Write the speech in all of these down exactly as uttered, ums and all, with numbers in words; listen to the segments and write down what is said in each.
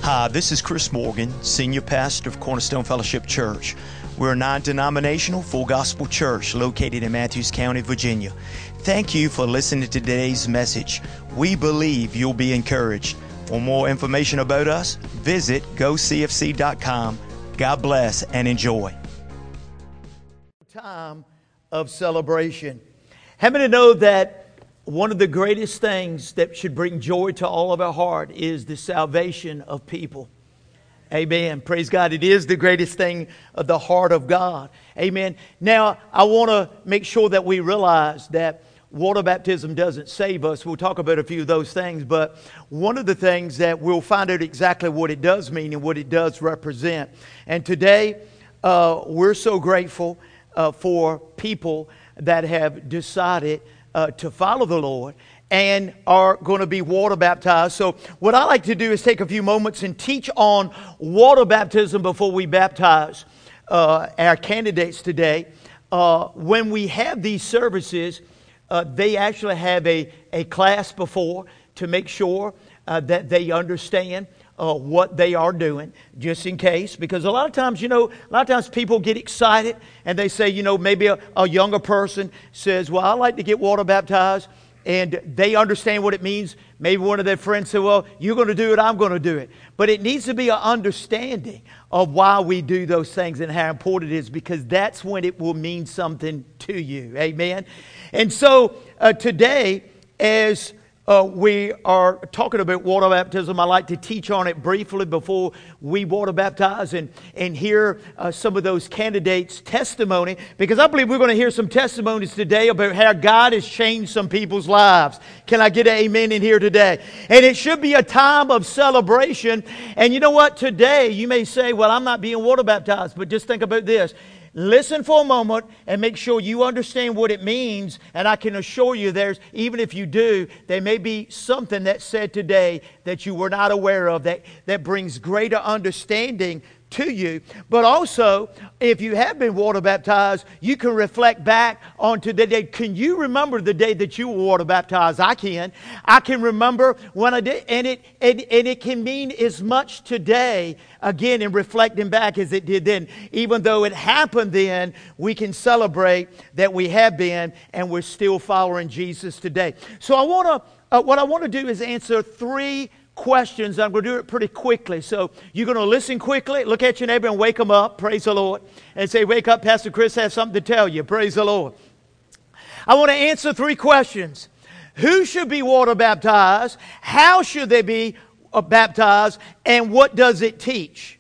Hi, this is Chris Morgan, Senior Pastor of Cornerstone Fellowship Church. We're a non-denominational, full gospel church located in Matthews County, Virginia. Thank you for listening to today's message. We believe you'll be encouraged. For more information about us, visit go c f c dot com. God bless and enjoy. Time of celebration. How many know that one of the greatest things that should bring joy to all of our heart is the salvation of people? Amen. Praise God. It is the greatest thing of the heart of God. Amen. Now, I want to make sure that we realize that water baptism doesn't save us. We'll talk about a few of those things, but one of the things that we'll find out exactly what it does mean and what it does represent. And today, uh, we're so grateful uh, for people that have decided uh, to follow the Lord and are going to be water baptized. So what I like to do is take a few moments and teach on water baptism before we baptize uh, our candidates today. Uh, when we have these services, uh, they actually have a, a class before to make sure uh, that they understand Uh, what they are doing, just in case. Because a lot of times, you know, a lot of times people get excited and they say, you know, maybe a, a younger person says, well, I like to get water baptized. And they understand what it means. Maybe one of their friends say, well, you're going to do it, I'm going to do it. But it needs to be an understanding of why we do those things and how important it is, because that's when it will mean something to you. Amen. And so uh, today, as Uh, we are talking about water baptism, I like to teach on it briefly before we water baptize and, and hear uh, some of those candidates' testimony, because I believe we're going to hear some testimonies today about how God has changed some people's lives. Can I get an amen in here today? And it should be a time of celebration. And you know what? Today, you may say, well, I'm not being water baptized, but just think about this. Listen for a moment and make sure you understand what it means. And I can assure you there's, even if you do, there may be something that's said today that you were not aware of that, that brings greater understanding to you. But also, if you have been water baptized, you can reflect back onto the day. Can you remember the day that you were water baptized? I can. I can remember when I did. And it, and, and it can mean as much today, again, in reflecting back as it did then. Even though it happened then, we can celebrate that we have been and we're still following Jesus today. So I want to, uh, what I want to do is answer three questions. I'm going to do it pretty quickly. So you're going to listen quickly, look at your neighbor and wake them up. Praise the Lord. And say, wake up, Pastor Chris has something to tell you. Praise the Lord. I want to answer three questions. Who should be water baptized? How should they be baptized? And what does it teach?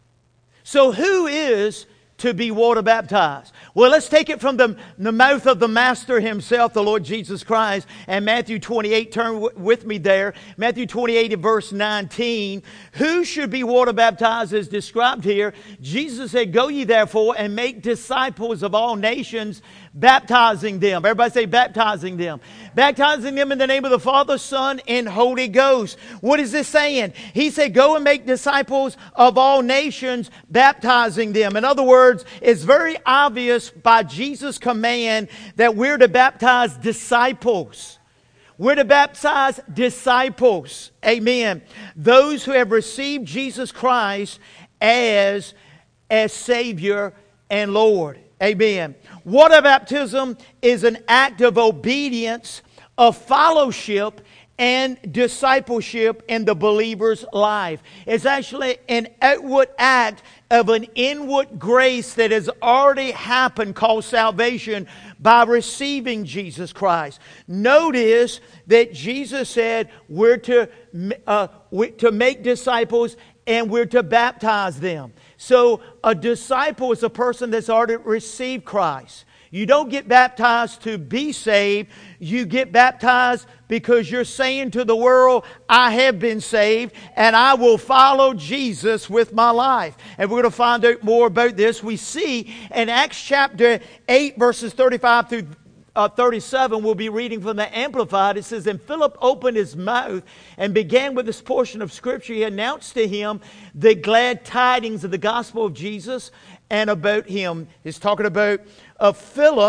So who is to be water baptized? Well, let's take it from the, the mouth of the Master himself, the Lord Jesus Christ. And Matthew twenty-eight, turn w- with me there. Matthew twenty-eight and verse nineteen. Who should be water baptized is described here. Jesus said, go ye therefore and make disciples of all nations, baptizing them. Everybody say baptizing them. Baptizing them in the name of the Father, Son, and Holy Ghost. What is this saying? He said, go and make disciples of all nations, baptizing them. In other words, it's very obvious by Jesus' command that we're to baptize disciples. We're to baptize disciples. Amen. Those who have received Jesus Christ as, as Savior and Lord. Amen. Water baptism is an act of obedience, of fellowship, and discipleship in the believer's life. It's actually an outward act of an inward grace that has already happened, called salvation, by receiving Jesus Christ. Notice that Jesus said we're to, uh, we're to make disciples and we're to baptize them. So a disciple is a person that's already received Christ. You don't get baptized to be saved. You get baptized because you're saying to the world, I have been saved and I will follow Jesus with my life. And we're going to find out more about this. We see in Acts chapter eight, verses thirty-five through Uh, thirty-seven, we'll be reading from the Amplified. It says, and Philip opened his mouth and began with this portion of Scripture. He announced to him the glad tidings of the gospel of Jesus and about him. He's talking about uh, Philip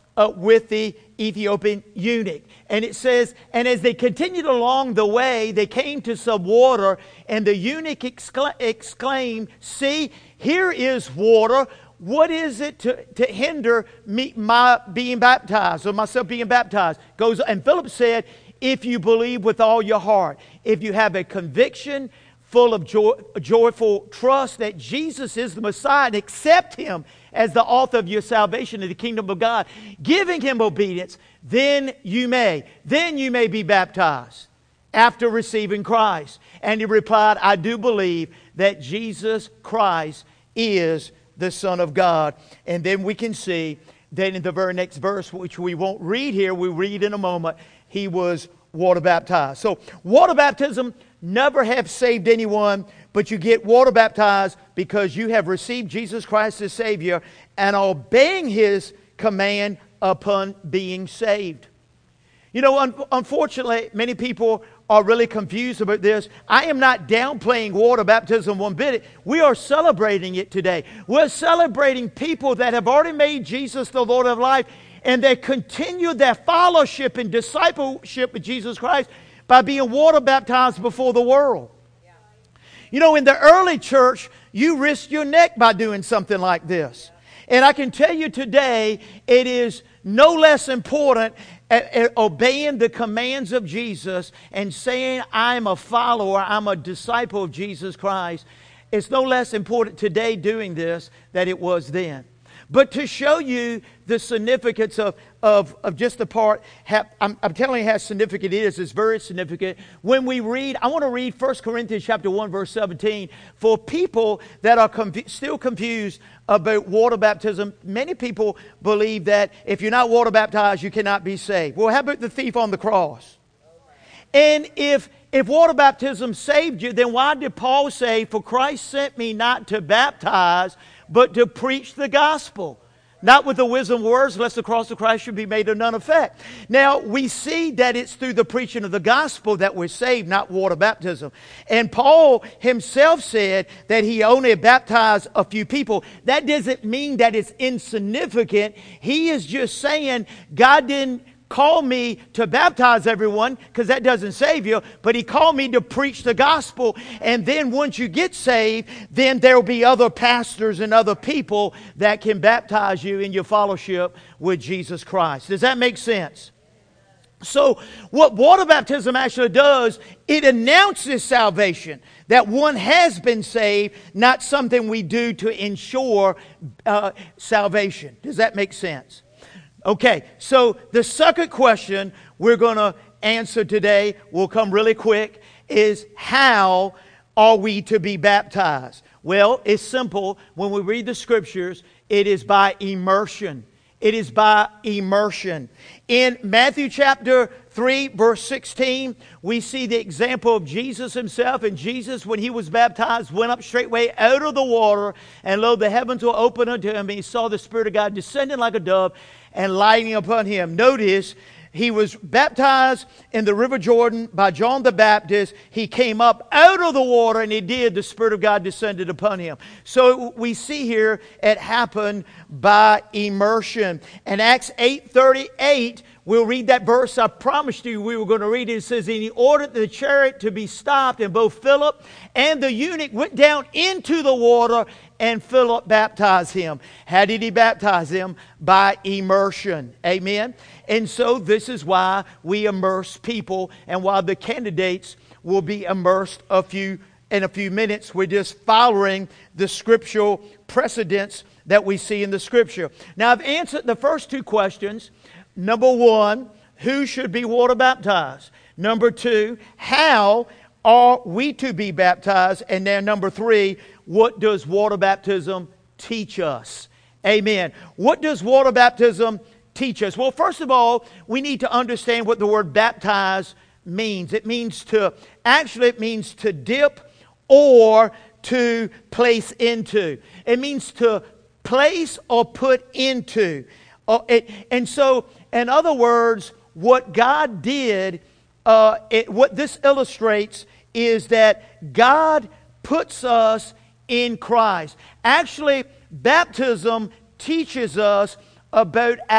uh, with the Ethiopian eunuch. And it says, and as they continued along the way, they came to some water, and the eunuch excla- exclaimed, "See, here is water. What is it to, to hinder me my being baptized, or myself being baptized?" Goes, and Philip said, "If you believe with all your heart, if you have a conviction full of joy, joyful trust that Jesus is the Messiah, and accept Him as the author of your salvation in the kingdom of God, giving Him obedience, then you may, then you may be baptized after receiving Christ." And he replied, "I do believe that Jesus Christ is the Son of God." And then we can see that in the very next verse, which we won't read here, we read in a moment, he was water baptized. So water baptism never have saved anyone, but you get water baptized because you have received Jesus Christ as Savior and obeying His command upon being saved. You know, un- unfortunately, many people are really confused about this. I am not downplaying water baptism one bit. We are celebrating it today. We're celebrating people that have already made Jesus the Lord of life, and they continue their fellowship and discipleship with Jesus Christ by being water baptized before the world. Yeah. You know, in the early church, you risked your neck by doing something like this. Yeah. And I can tell you today, it is no less important at, at obeying the commands of Jesus and saying, "I'm a follower, I'm a disciple of Jesus Christ." It's no less important today doing this than it was then. But to show you the significance of, of, of just the part, have, I'm, I'm telling you how significant it is. It's very significant. When we read, I want to read First Corinthians chapter one, verse seventeen. For people that are confu- still confused about water baptism, many people believe that if you're not water baptized, you cannot be saved. Well, how about the thief on the cross? And if if water baptism saved you, then why did Paul say, "For Christ sent me not to baptize, but to preach the gospel, not with the wisdom of words, lest the cross of Christ should be made of none effect"? Now, we see that it's through the preaching of the gospel that we're saved, not water baptism. And Paul himself said that he only baptized a few people. That doesn't mean that it's insignificant. He is just saying God didn't call me to baptize everyone, because that doesn't save you, but He called me to preach the gospel. And then once you get saved, then there will be other pastors and other people that can baptize you in your fellowship with Jesus Christ. Does that make sense? So what water baptism actually does, it announces salvation, that one has been saved, not something we do to ensure uh, salvation. Does that make sense? Okay, so the second question we're going to answer today, will come really quick, is how are we to be baptized? Well, it's simple. When we read the Scriptures, it is by immersion. It is by immersion. In Matthew chapter three, verse sixteen, we see the example of Jesus Himself. And Jesus, when He was baptized, went up straightway out of the water, and lo, the heavens were opened unto Him, and He saw the Spirit of God descending like a dove and lighting upon Him. Notice, He was baptized in the river Jordan by John the Baptist. He came up out of the water, and He did. The Spirit of God descended upon Him. So we see here it happened by immersion. And Acts eight thirty-eight, we'll read that verse. I promised you we were going to read it. It says, "And He ordered the chariot to be stopped, and both Philip and the eunuch went down into the water, and Philip baptized him." How did He baptize him? By immersion. Amen. And so this is why we immerse people, and why the candidates will be immersed a few in a few minutes. We're just following the scriptural precedents that we see in the Scripture. Now, I've answered the first two questions. Number one, who should be water baptized? Number two, how are we to be baptized? And then number three, what does water baptism teach us? Amen. What does water baptism teach us? Well, first of all, we need to understand what the word baptize means. It means to, actually it means to dip or to place into. It means to place or put into. Uh, it, and so, in other words, what God did, uh, it, what this illustrates is that God puts us in Christ. Actually, baptism teaches us about our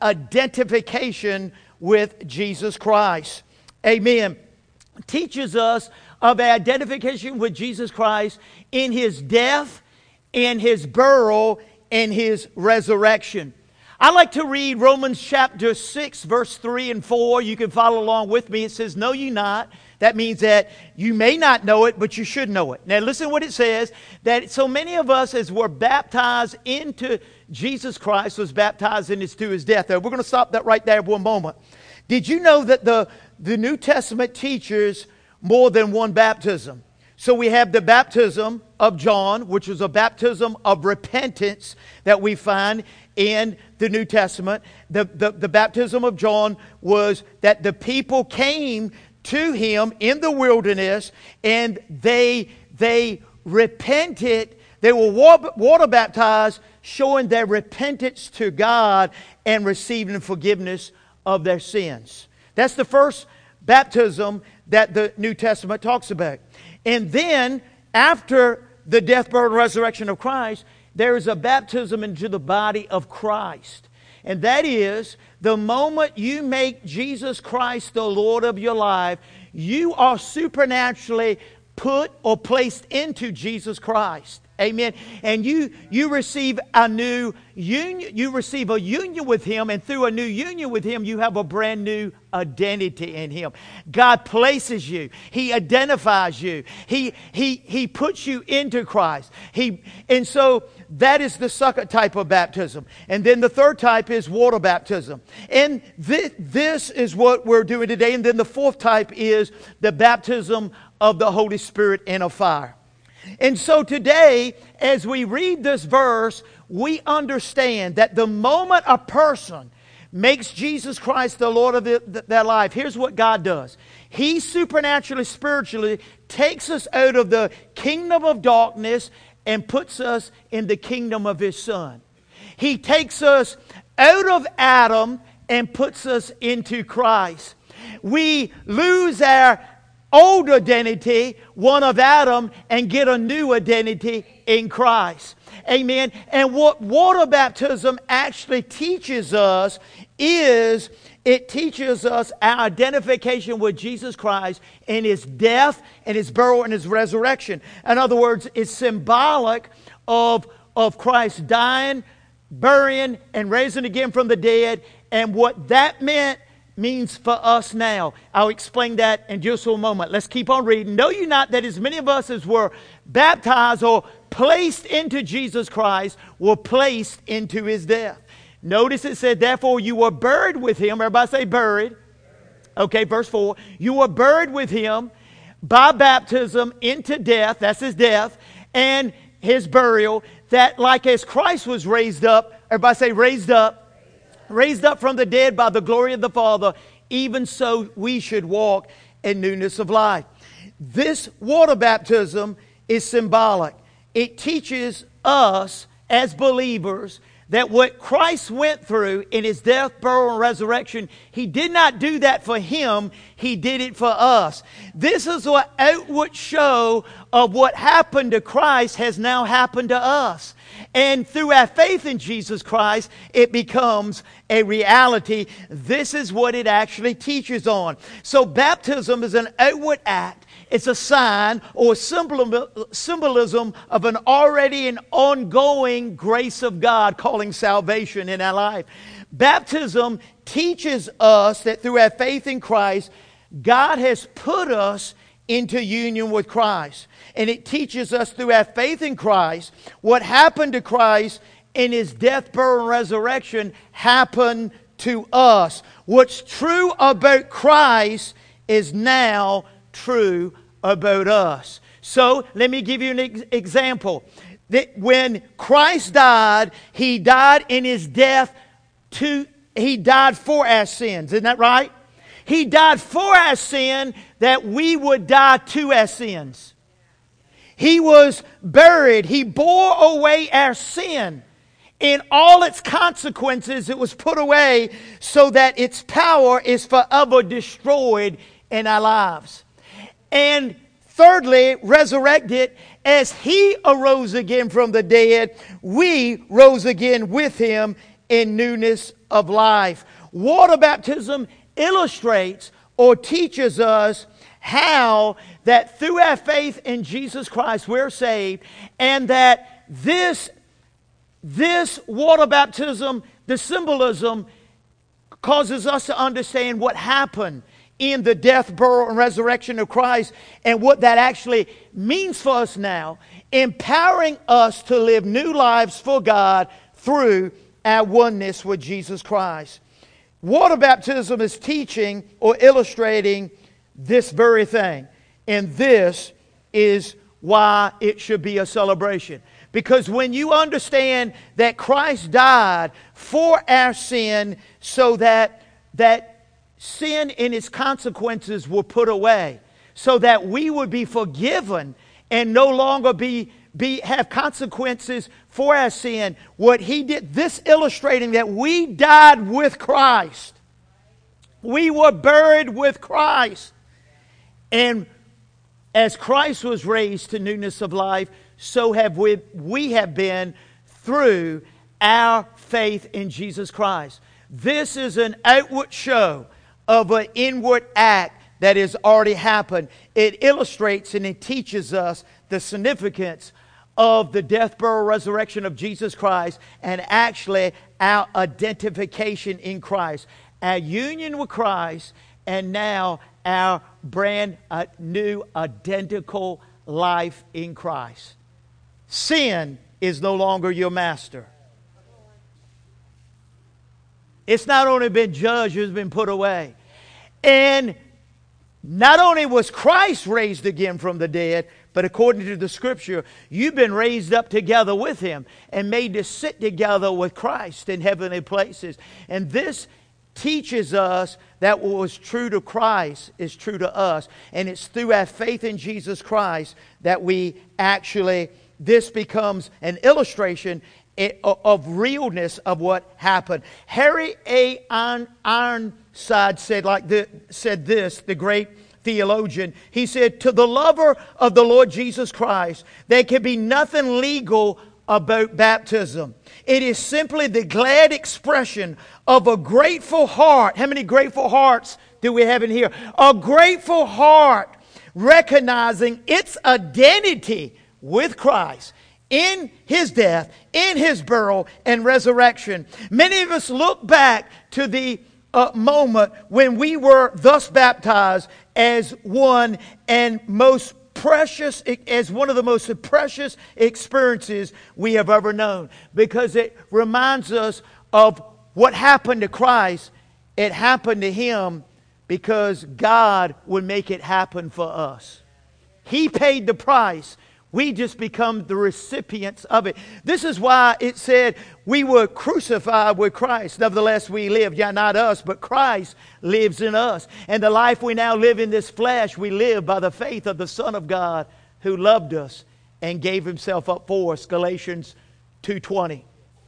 identification with Jesus Christ. Amen. Teaches us of our identification with Jesus Christ in His death, in His burial, and His resurrection. I like to read Romans chapter six, verse three and four. You can follow along with me. It says, "Know you not." That means that you may not know it, but you should know it. Now listen what it says, that so many of us as were baptized into Jesus Christ was baptized into His death. Now, we're going to stop that right there for one moment. Did you know that the, the New Testament teaches more than one baptism? So we have the baptism of John, which is a baptism of repentance that we find in the New Testament. The, the, the baptism of John was that the people came to Him in the wilderness and they, they repented. They were water baptized, showing their repentance to God and receiving forgiveness of their sins. That's the first baptism that the New Testament talks about. And then, after the death, burial, and resurrection of Christ, there is a baptism into the body of Christ. And that is, the moment you make Jesus Christ the Lord of your life, you are supernaturally put or placed into Jesus Christ. Amen. And you you receive a new union. You receive a union with Him, and through a new union with Him, you have a brand new identity in Him. God places you. He identifies you. He He He puts you into Christ. He and so that is the second type of baptism. And then the third type is water baptism. And this, this is what we're doing today. And then the fourth type is the baptism of the Holy Spirit in a fire. And so today, as we read this verse, we understand that the moment a person makes Jesus Christ the Lord of the, the, their life, here's what God does. He supernaturally, spiritually takes us out of the kingdom of darkness and puts us in the kingdom of His Son. He takes us out of Adam and puts us into Christ. We lose our old identity, one of Adam, and get a new identity in Christ. Amen. And what water baptism actually teaches us is it teaches us our identification with Jesus Christ in His death and His burial and His resurrection. In other words, it's symbolic of, of Christ dying, burying, and raising again from the dead, and what that meant means for us now. I'll explain that in just a moment. Let's keep on reading. Know you not that as many of us as were baptized or placed into Jesus Christ were placed into His death. Notice it said, therefore you were buried with Him. Everybody say buried. Okay, verse four. You were buried with Him by baptism into death. That's His death. And His burial. That like as Christ was raised up. Everybody say raised up. Raised up from the dead by the glory of the Father, even so we should walk in newness of life. This water baptism is symbolic. It teaches us as believers that what Christ went through in His death, burial, and resurrection, He did not do that for Him. He did it for us. This is an outward show of what happened to Christ has now happened to us. And through our faith in Jesus Christ, it becomes a reality. This is what it actually teaches on. So baptism is an outward act. It's a sign or symbolism of an already and ongoing grace of God calling salvation in our life. Baptism teaches us that through our faith in Christ, God has put us into union with Christ. And it teaches us through our faith in Christ, what happened to Christ in His death, burial, and resurrection happened to us. What's true about Christ is now true about us. So, let me give you an ex- example. That when Christ died, He died in His death to, He died for our sins. Isn't that right? He died for our sin that we would die to our sins. He was buried. He bore away our sin. In all its consequences, it was put away so that its power is forever destroyed in our lives. And thirdly, resurrected, as He arose again from the dead, we rose again with Him in newness of life. Water baptism illustrates or teaches us how that through our faith in Jesus Christ we're saved, and that this, this water baptism, the symbolism, causes us to understand what happened in the death, burial, and resurrection of Christ, and what that actually means for us now, empowering us to live new lives for God through our oneness with Jesus Christ. Water baptism is teaching or illustrating this very thing, and this is why it should be a celebration. Because when you understand that Christ died for our sin so that that sin and its consequences were put away, so that we would be forgiven and no longer be, be have consequences for our sin. What He did, this illustrating that we died with Christ. We were buried with Christ. And as Christ was raised to newness of life, so have we, we have been through our faith in Jesus Christ. This is an outward show of an inward act that has already happened. It illustrates and it teaches us the significance of the death, burial, resurrection of Jesus Christ, and actually our identification in Christ, our union with Christ, and now our brand uh, new identical life in Christ. Sin is no longer your master. It's not only been judged, it's been put away. And not only was Christ raised again from the dead, but according to the Scripture, you've been raised up together with Him and made to sit together with Christ in heavenly places. And this teaches us that what was true to Christ is true to us. And it's through our faith in Jesus Christ that we actually, this becomes an illustration of realness of what happened. Harry A. Ironside said like this, said this, the great theologian. He said, to the lover of the Lord Jesus Christ, there can be nothing legal about baptism. It is simply the glad expression of a grateful heart. How many grateful hearts do we have in here? A grateful heart recognizing its identity with Christ in His death, in His burial and resurrection. Many of us look back to the uh, moment when we were thus baptized as one and most precious, as one of the most precious experiences we have ever known, because it reminds us of what happened to Christ. It happened to Him because God would make it happen for us. He paid the price. We just become the recipients of it. This is why it said we were crucified with Christ. Nevertheless, we live. Yeah, not us, but Christ lives in us. And the life we now live in this flesh, we live by the faith of the Son of God who loved us and gave Himself up for us. Galatians two twenty.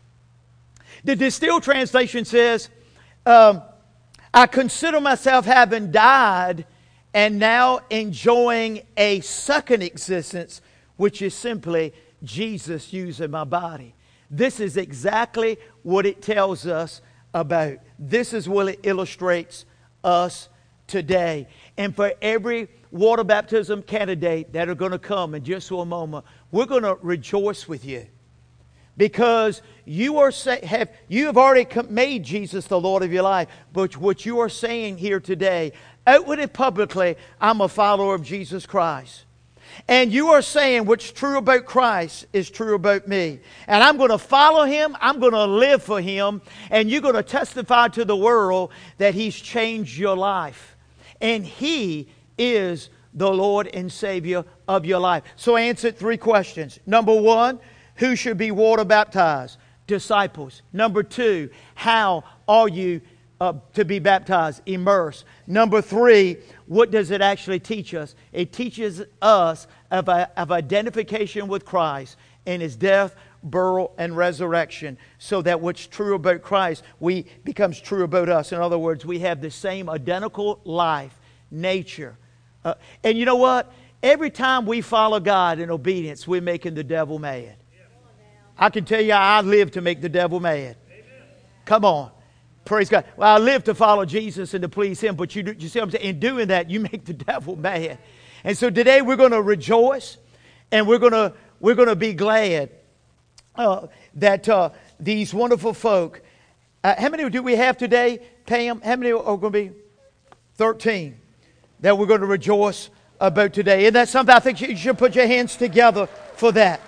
The Distilled Translation says, um, I consider myself having died and now enjoying a second existence, which is simply Jesus using my body. This is exactly what it tells us about. This is what it illustrates us today. And for every water baptism candidate that are going to come in just for a moment, we're going to rejoice with you. Because you are say, have you have already made Jesus the Lord of your life. But what you are saying here today, outwardly, publicly, I'm a follower of Jesus Christ. And you are saying what's true about Christ is true about me. And I'm going to follow Him. I'm going to live for Him. And you're going to testify to the world that He's changed your life. And He is the Lord and Savior of your life. So I answered three questions. Number one, who should be water baptized? Disciples. Number two, how are you Uh, to be baptized? Immersed. Number three, what does it actually teach us? It teaches us of, a, of identification with Christ in His death, burial, and resurrection, so that what's true about Christ we becomes true about us. In other words, we have the same identical life, nature. Uh, and you know what? Every time we follow God in obedience, we're making the devil mad. I can tell you, I live to make the devil mad. Come on. Praise God. Well, I live to follow Jesus and to please Him, but you, do, you see what I'm saying? In doing that, you make the devil mad. And so today we're going to rejoice, and we're going to we're going to be glad uh, that uh, these wonderful folk. Uh, how many do we have today, Pam? How many are going to be? thirteen. That we're going to rejoice about today. And that's something I think you should put your hands together for that.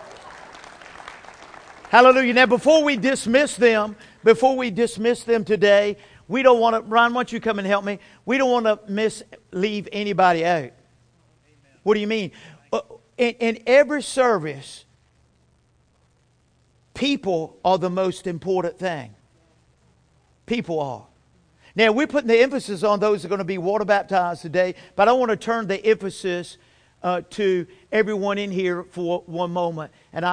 Hallelujah. Now, before we dismiss them, before we dismiss them today, we don't want to, Ron, why don't you come and help me? We don't want to miss, leave anybody out. Amen. What do you mean? Uh, in, in every service, people are the most important thing. People are. Now, we're putting the emphasis on those who are going to be water baptized today, but I want to turn the emphasis uh, to everyone in here for one moment. And I